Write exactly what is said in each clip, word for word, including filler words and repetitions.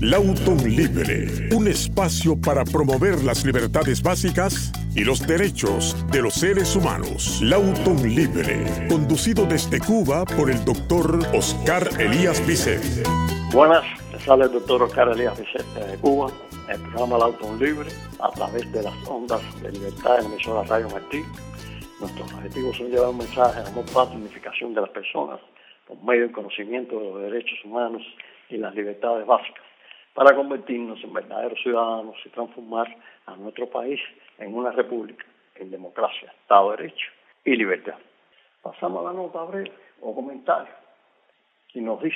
Lawton Libre, un espacio para promover las libertades básicas y los derechos de los seres humanos. Lawton Libre, conducido desde Cuba por el doctor Oscar Elías Bisset. Buenas, les habla el doctor Oscar Elías Bisset de Cuba, el programa Lawton Libre, a través de las ondas de libertad en la emisora Radio Martí. Nuestros objetivos son llevar un mensaje de amor, paz y unificación de las personas por medio del conocimiento de los derechos humanos y las libertades básicas, para convertirnos en verdaderos ciudadanos y transformar a nuestro país en una república, en democracia, Estado de Derecho y libertad. Pasamos a la nota breve o comentario y nos dice: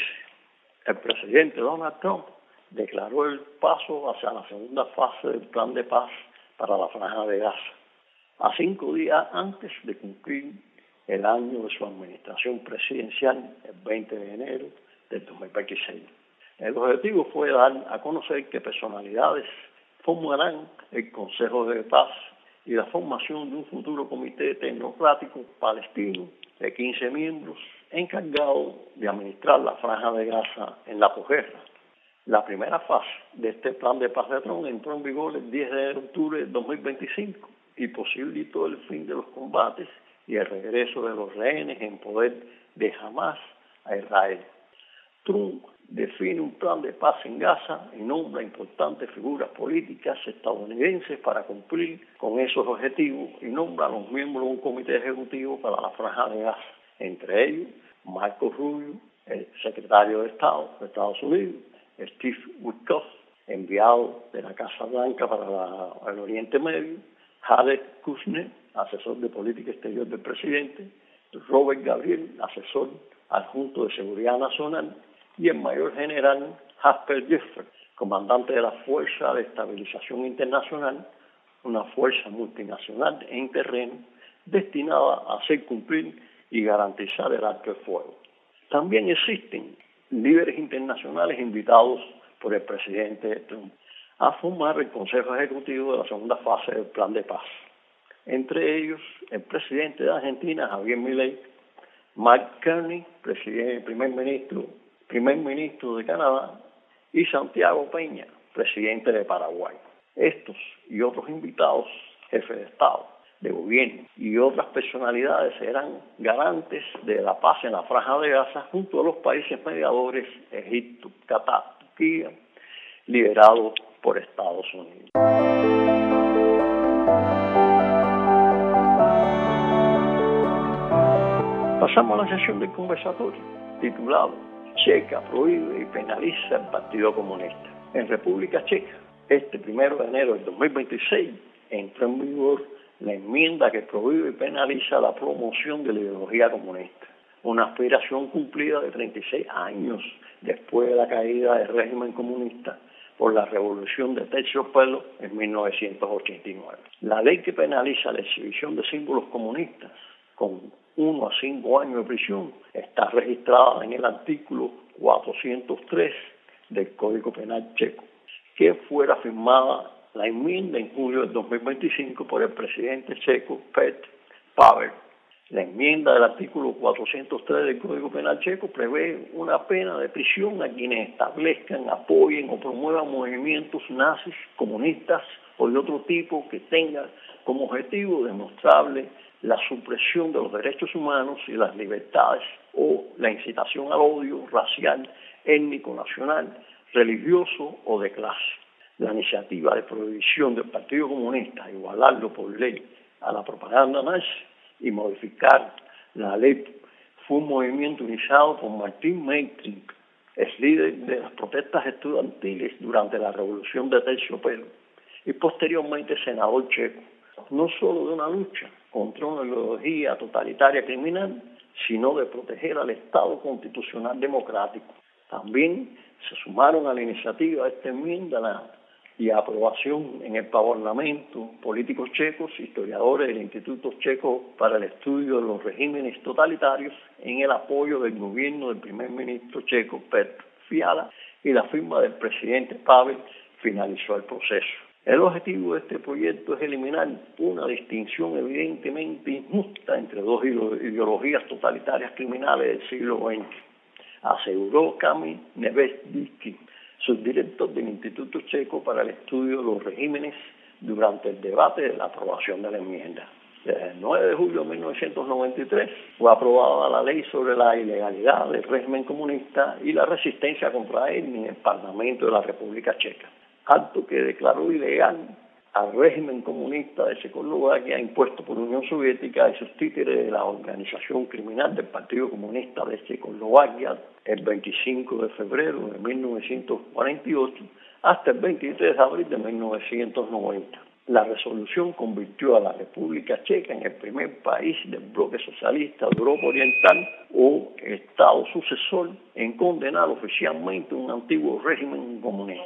el presidente Donald Trump declaró el paso hacia la segunda fase del plan de paz para la Franja de Gaza, a cinco días antes de cumplir el año de su administración presidencial, el veinte de enero del dos mil veintiséis. El objetivo fue dar a conocer que personalidades formarán el Consejo de Paz y la formación de un futuro comité tecnocrático palestino de quince miembros encargado de administrar la Franja de Gaza en la posguerra. La primera fase de este plan de paz de Trump entró en vigor el diez de octubre de dos mil veinticinco y posibilitó el fin de los combates y el regreso de los rehenes en poder de Hamás a Israel. Trump define un plan de paz en Gaza y nombra importantes figuras políticas estadounidenses para cumplir con esos objetivos y nombra a los miembros de un comité ejecutivo para la Franja de Gaza, entre ellos Marco Rubio, el secretario de Estado de Estados Unidos, Steve Witkoff, enviado de la Casa Blanca para la, el Oriente Medio, Jared Kushner, asesor de política exterior del presidente, Robert Gabriel, asesor adjunto de seguridad nacional, y el mayor general Jasper Jeffrey, comandante de la Fuerza de Estabilización Internacional, una fuerza multinacional en terreno destinada a hacer cumplir y garantizar el alto el fuego. También existen líderes internacionales invitados por el presidente Trump a formar el Consejo Ejecutivo de la segunda fase del Plan de Paz. Entre ellos, el presidente de Argentina, Javier Milei, Mark Carney, presidente, primer ministro, primer ministro de Canadá, y Santiago Peña, presidente de Paraguay. Estos y otros invitados, jefes de Estado, de gobierno y otras personalidades serán garantes de la paz en la Franja de Gaza junto a los países mediadores Egipto, Qatar, Turquía, liderados por Estados Unidos. Pasamos a la sesión del conversatorio, titulado Checa prohíbe y penaliza el Partido Comunista. En República Checa, este primero de enero del dos mil veintiséis, entró en vigor la enmienda que prohíbe y penaliza la promoción de la ideología comunista, una aspiración cumplida de treinta y seis años después de la caída del régimen comunista por la revolución de Terciopelo en mil novecientos ochenta y nueve. La ley que penaliza la exhibición de símbolos comunistas con uno a cinco años de prisión está registrada en el artículo cuatrocientos tres del Código Penal checo, que fuera firmada la enmienda en julio del dos mil veinticinco por el presidente checo Petr Pavel. La enmienda del artículo cuatrocientos tres del Código Penal checo prevé una pena de prisión a quienes establezcan, apoyen o promuevan movimientos nazis, comunistas o de otro tipo que tengan como objetivo demostrable la supresión de los derechos humanos y las libertades o la incitación al odio racial, étnico, nacional, religioso o de clase. La iniciativa de prohibición del Partido Comunista, igualarlo por ley a la propaganda nazi y modificar la ley, fue un movimiento iniciado por Martin Meitring, ex líder de las protestas estudiantiles durante la revolución de Terciopelo y posteriormente senador checo, no solo de una lucha contra una ideología totalitaria criminal, sino de proteger al Estado constitucional democrático. También se sumaron a la iniciativa de esta enmienda la, y aprobación en el Parlamento políticos checos, historiadores del Instituto Checo para el Estudio de los Regímenes Totalitarios, en el apoyo del gobierno del primer ministro checo Petr Fiala, y la firma del presidente Pavel finalizó el proceso. El objetivo de este proyecto es eliminar una distinción evidentemente injusta entre dos ideologías totalitarias criminales del siglo veinte, aseguró Kamil Nevedensky, subdirector del Instituto Checo para el Estudio de los Regímenes durante el debate de la aprobación de la enmienda. Desde el nueve de julio de mil novecientos noventa y tres fue aprobada la ley sobre la ilegalidad del régimen comunista y la resistencia contra él en el Parlamento de la República Checa, acto que declaró ilegal al régimen comunista de Checoslovaquia impuesto por la Unión Soviética y sus títeres de la organización criminal del Partido Comunista de Checoslovaquia el veinticinco de febrero de mil novecientos cuarenta y ocho hasta el veintitrés de abril de mil novecientos noventa. La resolución convirtió a la República Checa en el primer país del bloque socialista de Europa Oriental o Estado sucesor en condenar oficialmente un antiguo régimen comunista.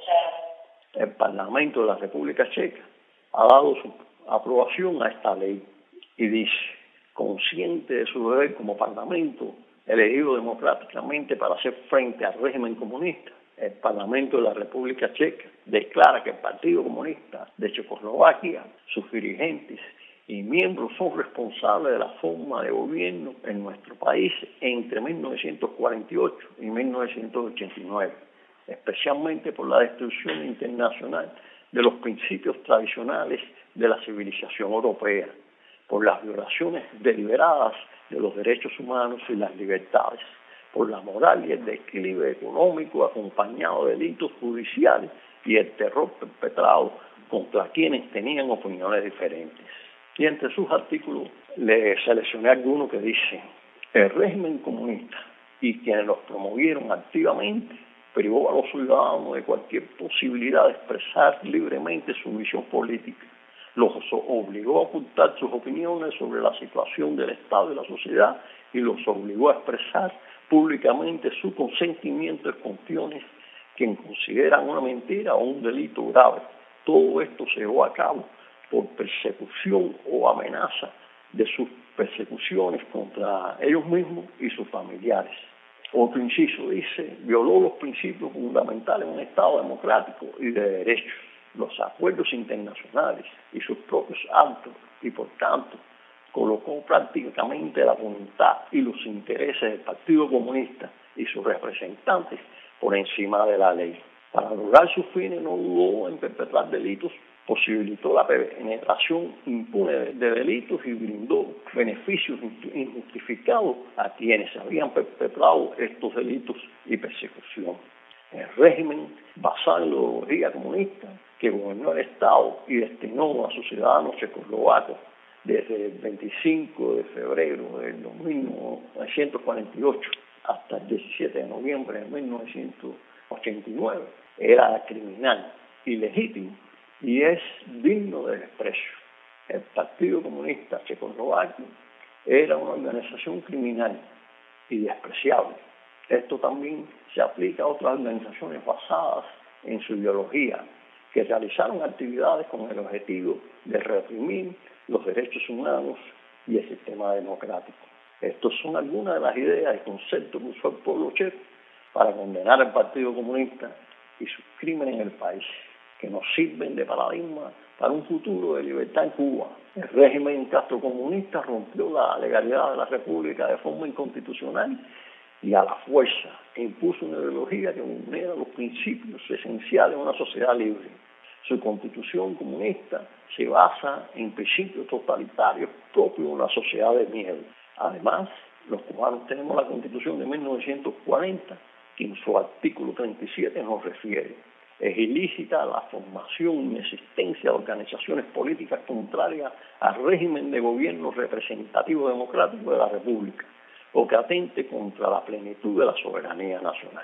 El Parlamento de la República Checa ha dado su aprobación a esta ley y dice, consciente de su deber como Parlamento elegido democráticamente para hacer frente al régimen comunista, el Parlamento de la República Checa declara que el Partido Comunista de Checoslovaquia, sus dirigentes y miembros son responsables de la forma de gobierno en nuestro país entre mil novecientos cuarenta y ocho y mil novecientos ochenta y nueve, especialmente por la destrucción internacional de los principios tradicionales de la civilización europea, por las violaciones deliberadas de los derechos humanos y las libertades, por la moral y el declive económico acompañado de delitos judiciales y el terror perpetrado contra quienes tenían opiniones diferentes. Y entre sus artículos le seleccioné algunos que dicen: el régimen comunista y quienes los promovieron activamente privó a los ciudadanos de cualquier posibilidad de expresar libremente su visión política, los obligó a ocultar sus opiniones sobre la situación del Estado y la sociedad y los obligó a expresar públicamente su consentimiento en cuestiones que consideran una mentira o un delito grave. Todo esto se llevó a cabo por persecución o amenaza de sus persecuciones contra ellos mismos y sus familiares. Otro inciso dice, violó los principios fundamentales de un Estado democrático y de derechos, los acuerdos internacionales y sus propios actos, y por tanto colocó prácticamente la voluntad y los intereses del Partido Comunista y sus representantes por encima de la ley. Para lograr sus fines no dudó en perpetrar delitos, posibilitó la penetración impune de delitos y brindó beneficios injustificados a quienes habían perpetrado estos delitos y persecución. El régimen basado en la ideología comunista que gobernó el Estado y destinó a sus ciudadanos checoslovacos desde el veinticinco de febrero de mil novecientos cuarenta y ocho hasta el diecisiete de noviembre de mil novecientos ochenta y nueve, era criminal, ilegítimo y es digno de desprecio. El Partido Comunista Checoslovaquio era una organización criminal y despreciable. Esto también se aplica a otras organizaciones basadas en su ideología, que realizaron actividades con el objetivo de reprimir los derechos humanos y el sistema democrático. Estas son algunas de las ideas y conceptos que usó el pueblo checo para condenar al Partido Comunista y sus crímenes en el país, que nos sirven de paradigma para un futuro de libertad en Cuba. El régimen castrocomunista rompió la legalidad de la República de forma inconstitucional y a la fuerza impuso una ideología que vulnera los principios esenciales de una sociedad libre. Su constitución comunista se basa en principios totalitarios propios de una sociedad de miedo. Además, los cubanos tenemos la constitución de mil novecientos cuarenta, que en su artículo treinta y siete nos refiere: es ilícita la formación y existencia de organizaciones políticas contrarias al régimen de gobierno representativo democrático de la República o que atente contra la plenitud de la soberanía nacional.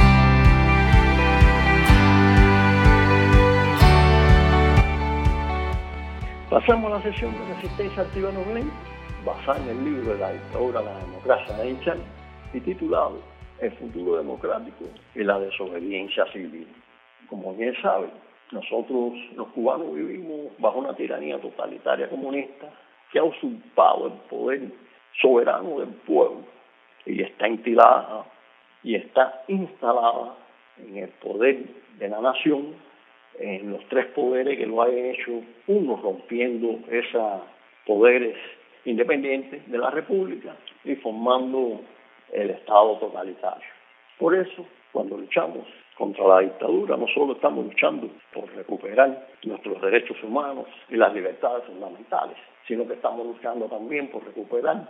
Pasamos a la sesión de resistencia antibanolén, basada en el libro de la dictadura La democracia de Eichmann y titulado El futuro democrático y la desobediencia civil. Como bien saben, nosotros los cubanos vivimos bajo una tiranía totalitaria comunista que ha usurpado el poder soberano del pueblo y está instalada y está instalada en el poder de la nación, en los tres poderes que lo han hecho, uno rompiendo esos poderes independientes de la República y formando el Estado totalitario. Por eso Cuando luchamos contra la dictadura, no solo estamos luchando por recuperar nuestros derechos humanos y las libertades fundamentales, sino que estamos luchando también por recuperar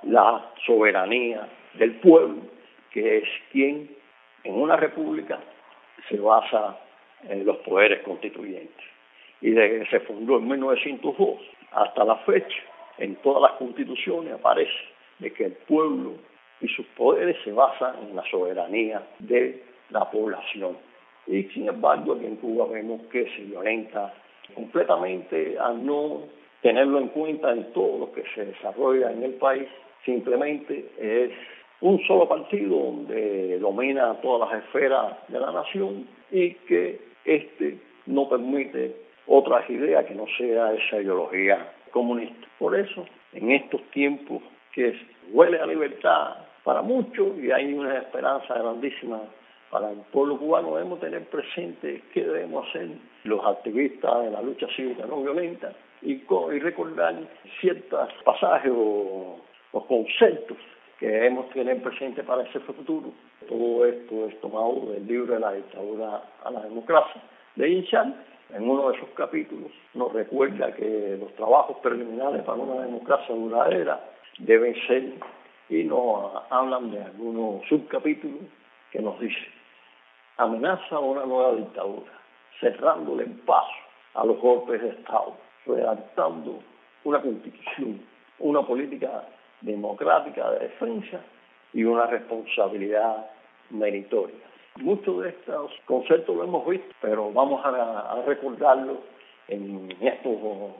la soberanía del pueblo, que es quien en una república se basa en los poderes constituyentes. Y desde que se fundó en mil novecientos dos hasta la fecha, en todas las constituciones aparece de que el pueblo y sus poderes se basan en la soberanía de la población. Y sin embargo, aquí en Cuba vemos que se violenta completamente al no tenerlo en cuenta en todo lo que se desarrolla en el país. Simplemente es un solo partido donde domina todas las esferas de la nación y que este no permite otras ideas que no sea esa ideología comunista. Por eso, en estos tiempos que huele a libertad para muchos y hay una esperanza grandísima para el pueblo cubano, debemos tener presente qué debemos hacer los activistas de la lucha cívica no violenta y, y recordar ciertos pasajes o, o conceptos que debemos tener presente para ese futuro. Todo esto es tomado del libro de la dictadura a la democracia de Inchal. En uno de esos capítulos nos recuerda que los trabajos preliminares para una democracia duradera deben ser, y nos hablan de algunos subcapítulos que nos dicen: amenaza a una nueva dictadura, cerrándole el paso a los golpes de Estado, redactando una constitución, una política democrática de defensa y una responsabilidad meritoria. Muchos de estos conceptos lo hemos visto, pero vamos a, a recordarlo en estos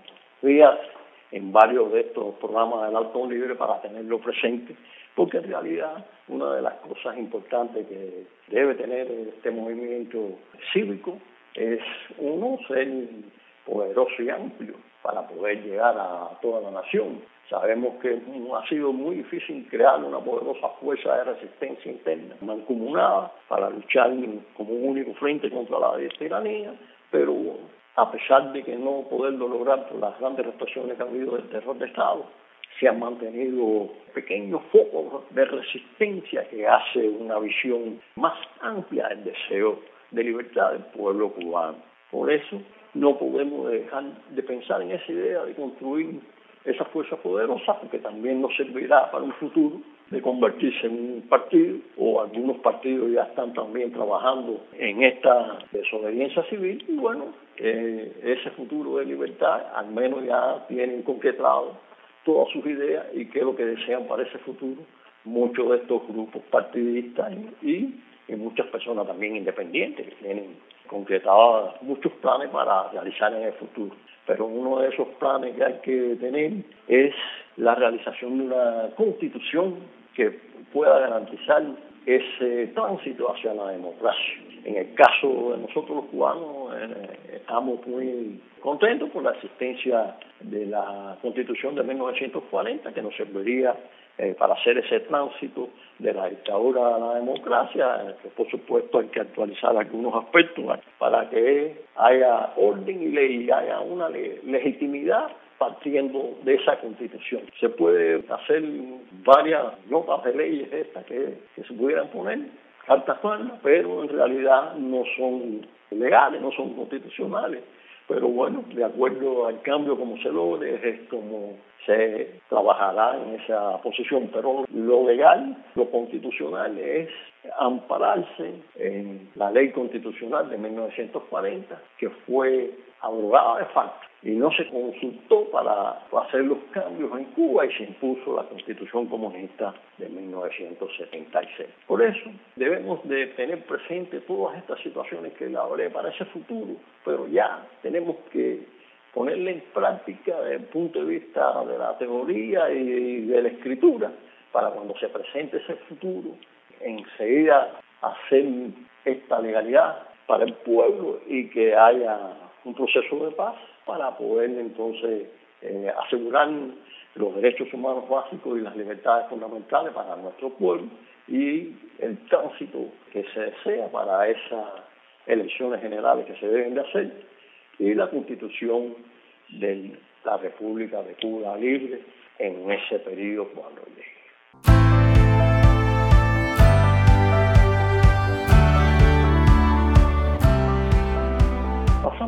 días, en varios de estos programas del Altón Libre para tenerlo presente, porque en realidad una de las cosas importantes que debe tener este movimiento cívico es, uno, ser poderoso y amplio para poder llegar a toda la nación. Sabemos que ha sido muy difícil crear una poderosa fuerza de resistencia interna, mancomunada, para luchar como un único frente contra la tiranía, pero a pesar de que no poderlo lograr por las grandes represiones que ha habido del terror de Estado, se han mantenido pequeños focos de resistencia que hace una visión más amplia del deseo de libertad del pueblo cubano. Por eso no podemos dejar de pensar en esa idea de construir esa fuerza poderosa, porque también nos servirá para un futuro de convertirse en un partido, o algunos partidos ya están también trabajando en esta desobediencia civil, y bueno, eh, ese futuro de libertad al menos ya tienen concretado todas sus ideas y qué es lo que desean para ese futuro muchos de estos grupos partidistas y, y muchas personas también independientes que tienen concretados muchos planes para realizar en el futuro. Pero uno de esos planes que hay que tener es la realización de una constitución que pueda garantizar ese tránsito hacia la democracia. En el caso de nosotros los cubanos, eh, estamos muy contentos por la existencia de la Constitución de mil novecientos cuarenta, que nos serviría eh, para hacer ese tránsito de la dictadura a la democracia, que por supuesto hay que actualizar algunos aspectos para que haya orden y ley, y haya una le- legitimidad partiendo de esa Constitución. Se puede hacer varias notas de leyes estas que, que se pudieran poner, cartas magnas, pero en realidad no son legales, no son constitucionales. Pero bueno, de acuerdo al cambio como se logre, es como se trabajará en esa posición. Pero lo legal, lo constitucional es ampararse en la ley constitucional de mil novecientos cuarenta, que fue abrogada de facto y no se consultó para hacer los cambios en Cuba, y se impuso la Constitución comunista de mil novecientos setenta y seis. Por eso debemos de tener presente todas estas situaciones que le hablé para ese futuro, pero ya tenemos que ponerle en práctica desde el punto de vista de la teoría y de la escritura, para cuando se presente ese futuro, enseguida hacer esta legalidad para el pueblo y que haya un proceso de paz para poder entonces eh, asegurar los derechos humanos básicos y las libertades fundamentales para nuestro pueblo y el tránsito que se desea para esas elecciones generales que se deben de hacer y la constitución de la República de Cuba libre en ese periodo cuando llegue.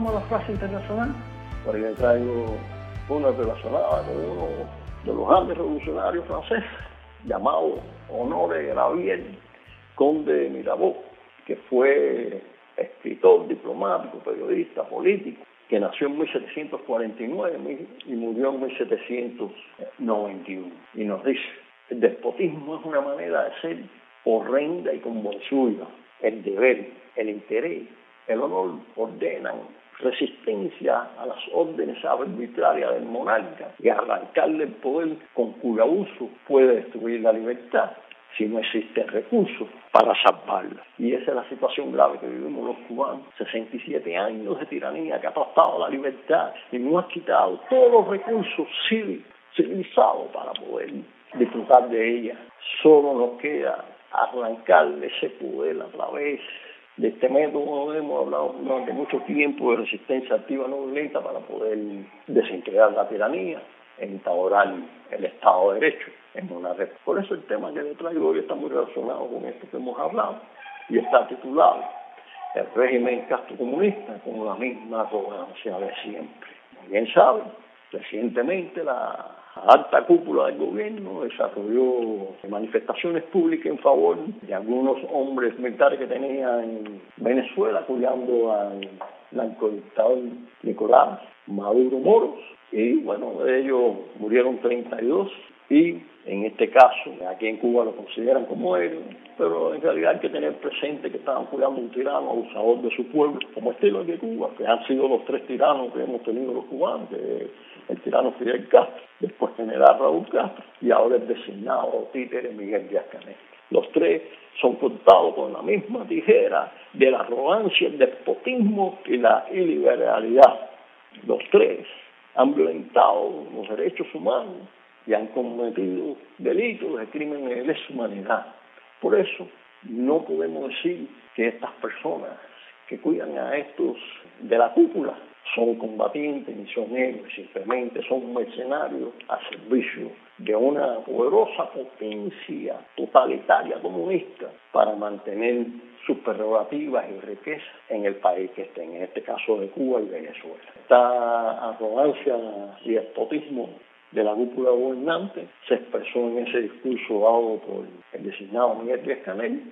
vamos a la frase internacional, por ahí traigo una relacionada con uno de los grandes revolucionarios franceses, llamado Honoré Gravier, conde de Mirabeau, que fue escritor, diplomático, periodista, político, que nació en mil setecientos cuarenta y nueve y murió en mil setecientos noventa y uno. Y nos dice, el despotismo es una manera de ser horrenda y convulsiva. El deber, el interés, el honor ordenan resistencia a las órdenes arbitrarias del monarca y arrancarle el poder con cuyo abuso puede destruir la libertad si no existen recursos para salvarla. Y esa es la situación grave que vivimos los cubanos. sesenta y siete años de tiranía que ha aplastado la libertad y nos ha quitado todos los recursos civilizados para poder disfrutar de ella. Solo nos queda arrancarle ese poder a través de este método. Hemos hablado durante mucho tiempo de resistencia activa no violenta para poder desintegrar la tiranía e instaurar el Estado de Derecho en una red. Por eso el tema que le traigo hoy está muy relacionado con esto que hemos hablado y está titulado El régimen castrocomunista con la misma arrogancia de siempre. Como bien saben, recientemente la alta cúpula del gobierno desarrolló manifestaciones públicas en favor de algunos hombres militares que tenía en Venezuela, apoyando al narcodictador Nicolás Maduro Moros, y bueno, de ellos murieron treinta y dos, y en este caso, aquí en Cuba lo consideran como héroes, pero en realidad hay que tener presente que estaban cuidando un tirano abusador de su pueblo, como estilo de Cuba, que han sido los tres tiranos que hemos tenido los cubanos, que el tirano Fidel Castro, después general Raúl Castro, y ahora el designado títere Miguel Díaz-Canel. Los tres son cortados con la misma tijera de la arrogancia, el despotismo y la iliberalidad. Los tres han violentado los derechos humanos y han cometido delitos de crímenes de lesa humanidad. Por eso no podemos decir que estas personas que cuidan a estos de la cúpula son combatientes, misioneros, simplemente son mercenarios a servicio de una poderosa potencia totalitaria comunista para mantener sus prerrogativas y riquezas en el país que estén, en este caso de Cuba y Venezuela. Esta arrogancia y despotismo de la cúpula gobernante se expresó en ese discurso dado por el designado Miguel Díaz-Canel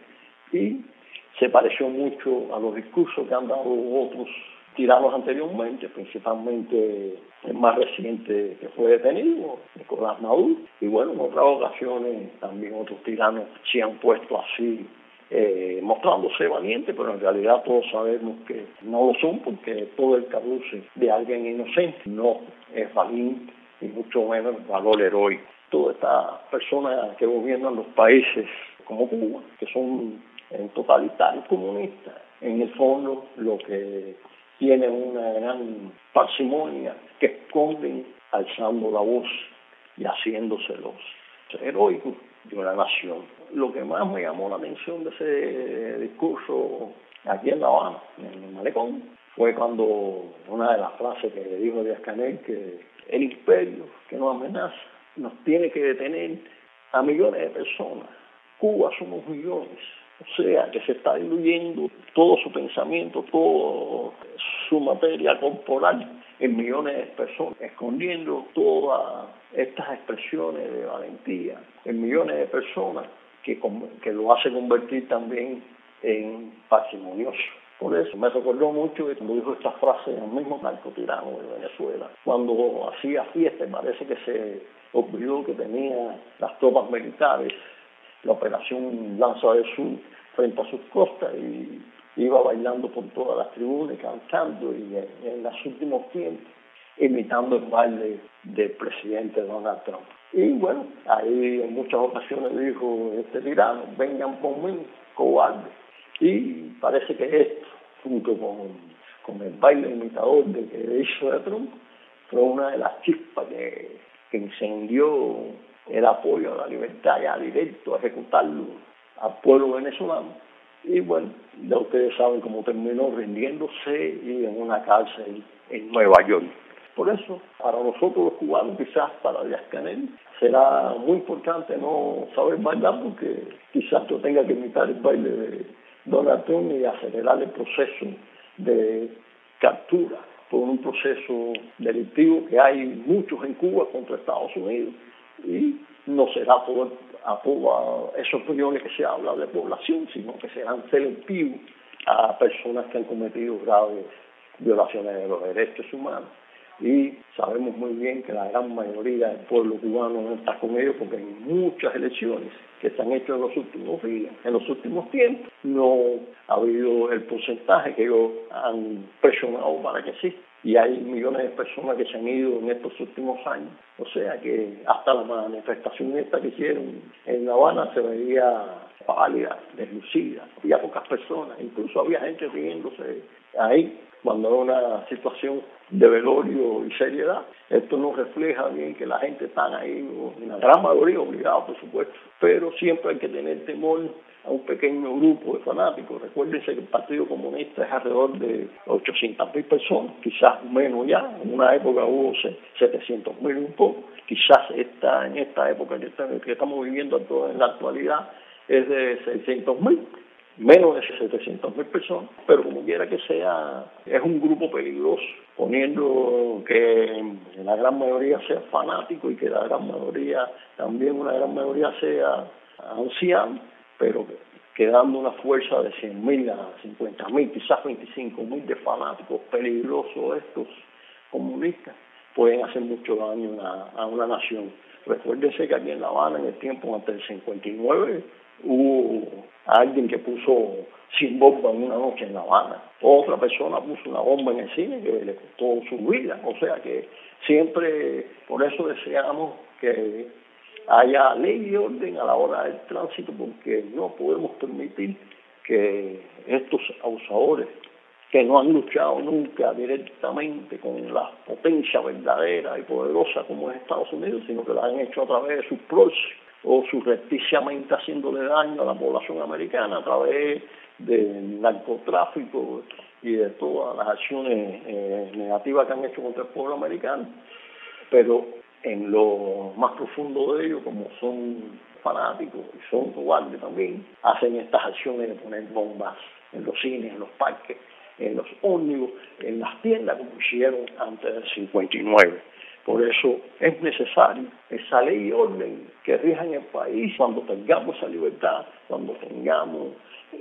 y se pareció mucho a los discursos que han dado otros tiranos anteriormente, principalmente el más reciente que fue detenido, Nicolás Maduro, y bueno, en otras ocasiones también otros tiranos se han puesto así, eh, mostrándose valientes, pero en realidad todos sabemos que no lo son, porque todo el caduce de alguien inocente no es valiente y mucho menos valor heroico. Todas estas personas que gobiernan los países como Cuba, que son en totalitarios comunistas, en el fondo lo que tienen una gran parsimonia que esconden alzando la voz y haciéndose los heroicos de una nación. Lo que más me llamó la atención de ese discurso aquí en La Habana, en el Malecón, fue cuando una de las frases que le dijo Díaz-Canel, que el imperio que nos amenaza nos tiene que detener a millones de personas. Cuba somos millones. O sea, que se está diluyendo todo su pensamiento, toda su materia corporal en millones de personas, escondiendo todas estas expresiones de valentía en millones de personas que, que lo hace convertir también en parsimonioso. Por eso me recordó mucho que cuando dijo esta frase el mismo narcotirano de Venezuela, cuando hacía fiesta, parece que se olvidó que tenía las tropas militares, la operación Lanza del Sur frente a sus costas, y iba bailando por todas las tribunas, cantando, y en, en los últimos tiempos imitando el baile del presidente Donald Trump. Y bueno, ahí en muchas ocasiones dijo este tirano, vengan por mí, cobarde. Y parece que esto, junto con, con el baile imitador de que hizo de Trump, fue una de las chispas que, que incendió el apoyo a la libertad ya directo a ejecutarlo al pueblo venezolano. Y bueno, ya ustedes saben cómo terminó rindiéndose y en una cárcel en Nueva York. Por eso, para nosotros los cubanos, quizás para Díaz-Canel, será muy importante no saber bailar, porque quizás yo tenga que imitar el baile de Donald Trump y acelerar el proceso de captura por un proceso delictivo que hay muchos en Cuba contra Estados Unidos, y no será por a todas esas opiniones que se habla de población, sino que serán selectivos a personas que han cometido graves violaciones de los derechos humanos. Y sabemos muy bien que la gran mayoría del pueblo cubano no está con ellos, porque en muchas elecciones que se han hecho en los últimos días, en los últimos tiempos, no ha habido el porcentaje que ellos han presionado para que exista. Y hay millones de personas que se han ido en estos últimos años. O sea que hasta la manifestación esta que hicieron en La Habana se veía pálida, deslucida. Había pocas personas, incluso había gente riéndose ahí cuando era una situación de velorio y seriedad. Esto no refleja bien que la gente está ahí, la gran mayoría obligada, por supuesto, pero siempre hay que tener temor a un pequeño grupo de fanáticos. Recuérdense que el Partido Comunista es alrededor de ochocientas mil personas, quizás menos ya. En una época hubo setecientos mil un poco. Quizás esta, en esta época que, está, que estamos viviendo en la actualidad es de seiscientos mil. Menos de setecientos mil personas, pero como quiera que sea, es un grupo peligroso, poniendo que la gran mayoría sea fanático y que la gran mayoría, también una gran mayoría sea anciano, pero quedando una fuerza de cien mil a cincuenta mil, quizás veinticinco mil de fanáticos peligrosos estos comunistas, pueden hacer mucho daño a, a una nación. Recuérdense que aquí en La Habana, en el tiempo antes del cincuenta y nueve, hubo alguien que puso cien bombas en una noche en La Habana. Otra persona puso una bomba en el cine que le costó su vida. O sea que siempre, por eso deseamos que haya ley y orden a la hora del tránsito, porque no podemos permitir que estos abusadores, que no han luchado nunca directamente con la potencia verdadera y poderosa como es Estados Unidos, sino que lo han hecho a través de sus próximos, o surrepticiamente haciéndole daño a la población americana a través del narcotráfico y de todas las acciones eh, negativas que han hecho contra el pueblo americano. Pero en lo más profundo de ellos, como son fanáticos y son cobardes también, hacen estas acciones de poner bombas en los cines, en los parques, en los ómnibus, en las tiendas, como hicieron antes del cincuenta y nueve. Por eso es necesario esa ley y orden que rija en el país cuando tengamos esa libertad, cuando tengamos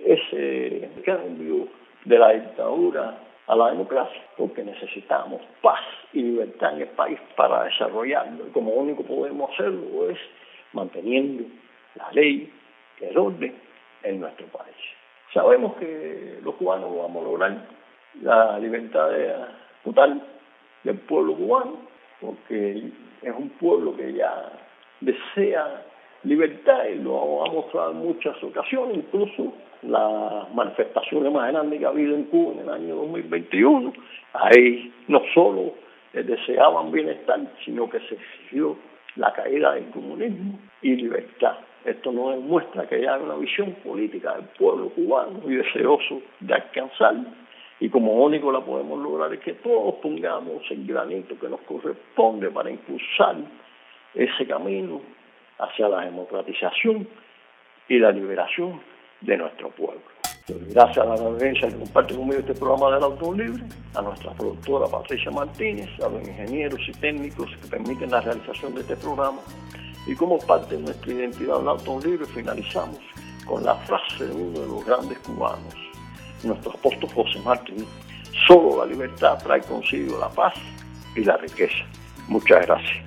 ese cambio de la dictadura a la democracia, porque necesitamos paz y libertad en el país para desarrollarlo. Y como único podemos hacerlo es manteniendo la ley y el orden en nuestro país. Sabemos que los cubanos lo vamos a lograr, la libertad total del pueblo cubano, porque es un pueblo que ya desea libertad y lo ha mostrado en muchas ocasiones, incluso las manifestaciones más grandes que ha habido en Cuba en el año dos mil veintiuno. Ahí no solo deseaban bienestar, sino que se exigió la caída del comunismo y libertad. Esto nos demuestra que hay una visión política del pueblo cubano y deseoso de alcanzarlo. Y como único la podemos lograr es que todos pongamos el granito que nos corresponde para impulsar ese camino hacia la democratización y la liberación de nuestro pueblo. Gracias a la audiencia que comparte conmigo este programa del Auto Libre, a nuestra productora Patricia Martínez, a los ingenieros y técnicos que permiten la realización de este programa. Y como parte de nuestra identidad del Auto Libre, finalizamos con la frase de uno de los grandes cubanos, nuestro apóstol José Martín: solo la libertad trae consigo la paz y la riqueza. Muchas gracias.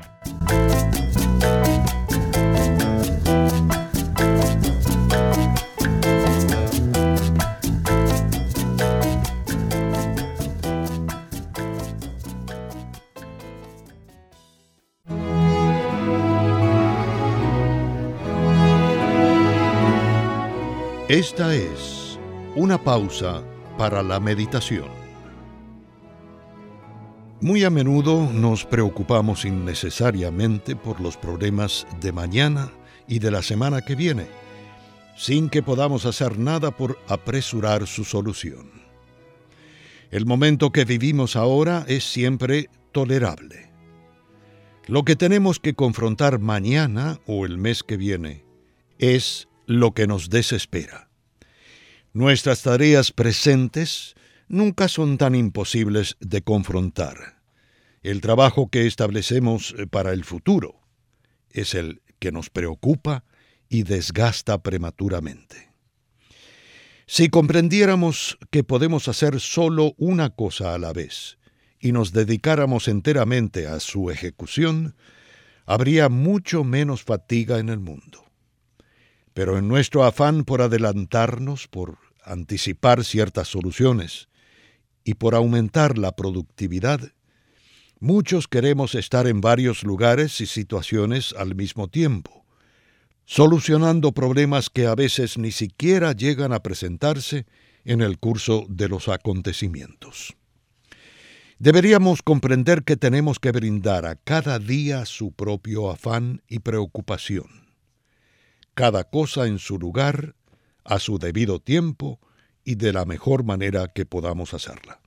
Esta es una pausa para la meditación. Muy a menudo nos preocupamos innecesariamente por los problemas de mañana y de la semana que viene, sin que podamos hacer nada por apresurar su solución. El momento que vivimos ahora es siempre tolerable. Lo que tenemos que confrontar mañana o el mes que viene es lo que nos desespera. Nuestras tareas presentes nunca son tan imposibles de confrontar. El trabajo que establecemos para el futuro es el que nos preocupa y desgasta prematuramente. Si comprendiéramos que podemos hacer solo una cosa a la vez y nos dedicáramos enteramente a su ejecución, habría mucho menos fatiga en el mundo. Pero en nuestro afán por adelantarnos, por anticipar ciertas soluciones y por aumentar la productividad, muchos queremos estar en varios lugares y situaciones al mismo tiempo, solucionando problemas que a veces ni siquiera llegan a presentarse en el curso de los acontecimientos. Deberíamos comprender que tenemos que brindar a cada día su propio afán y preocupación, cada cosa en su lugar, a su debido tiempo y de la mejor manera que podamos hacerla.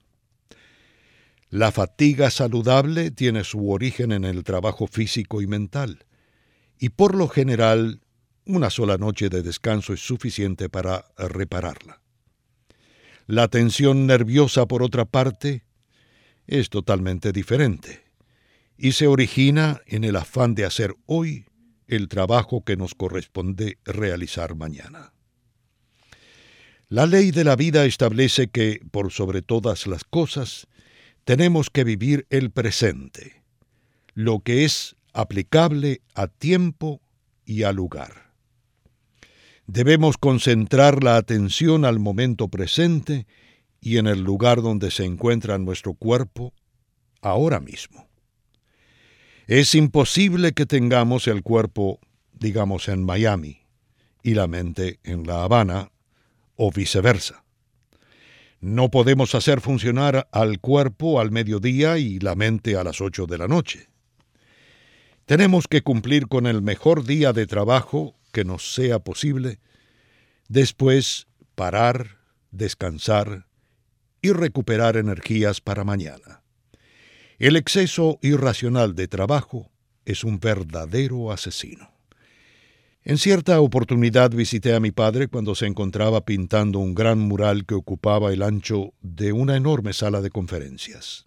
La fatiga saludable tiene su origen en el trabajo físico y mental, y por lo general, una sola noche de descanso es suficiente para repararla. La tensión nerviosa, por otra parte, es totalmente diferente, y se origina en el afán de hacer hoy el trabajo que nos corresponde realizar mañana. La ley de la vida establece que, por sobre todas las cosas, tenemos que vivir el presente, lo que es aplicable a tiempo y a lugar. Debemos concentrar la atención al momento presente y en el lugar donde se encuentra nuestro cuerpo ahora mismo. Es imposible que tengamos el cuerpo, digamos, en Miami y la mente en La Habana, o viceversa. No podemos hacer funcionar al cuerpo al mediodía y la mente a las ocho de la noche. Tenemos que cumplir con el mejor día de trabajo que nos sea posible, después parar, descansar y recuperar energías para mañana. El exceso irracional de trabajo es un verdadero asesino. En cierta oportunidad visité a mi padre cuando se encontraba pintando un gran mural que ocupaba el ancho de una enorme sala de conferencias.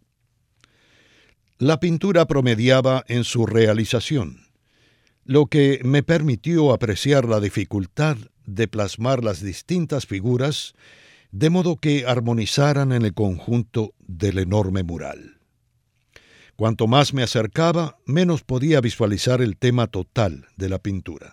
La pintura promediaba en su realización, lo que me permitió apreciar la dificultad de plasmar las distintas figuras de modo que armonizaran en el conjunto del enorme mural. Cuanto más me acercaba, menos podía visualizar el tema total de la pintura.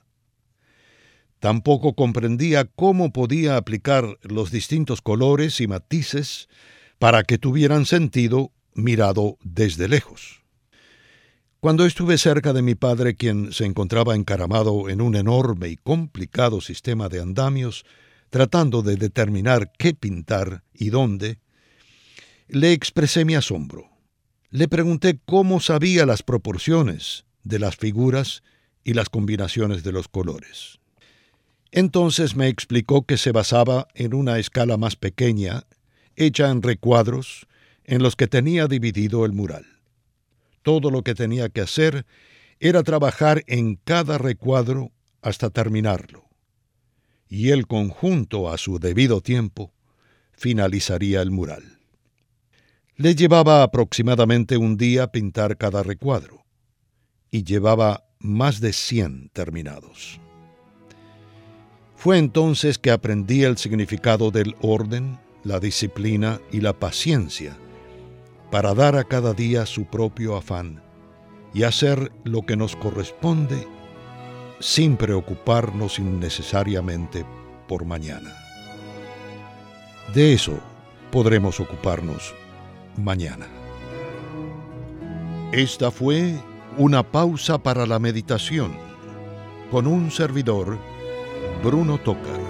Tampoco comprendía cómo podía aplicar los distintos colores y matices para que tuvieran sentido mirado desde lejos. Cuando estuve cerca de mi padre, quien se encontraba encaramado en un enorme y complicado sistema de andamios, tratando de determinar qué pintar y dónde, le expresé mi asombro. Le pregunté cómo sabía las proporciones de las figuras y las combinaciones de los colores. Entonces me explicó que se basaba en una escala más pequeña, hecha en recuadros, en los que tenía dividido el mural. Todo lo que tenía que hacer era trabajar en cada recuadro hasta terminarlo, y el conjunto, a su debido tiempo, finalizaría el mural. Le llevaba aproximadamente un día pintar cada recuadro, y llevaba más de cien terminados. Fue entonces que aprendí el significado del orden, la disciplina y la paciencia, para dar a cada día su propio afán y hacer lo que nos corresponde sin preocuparnos innecesariamente por mañana. De eso podremos ocuparnos mañana. Esta fue una pausa para la meditación con un servidor, Bruno Tocar.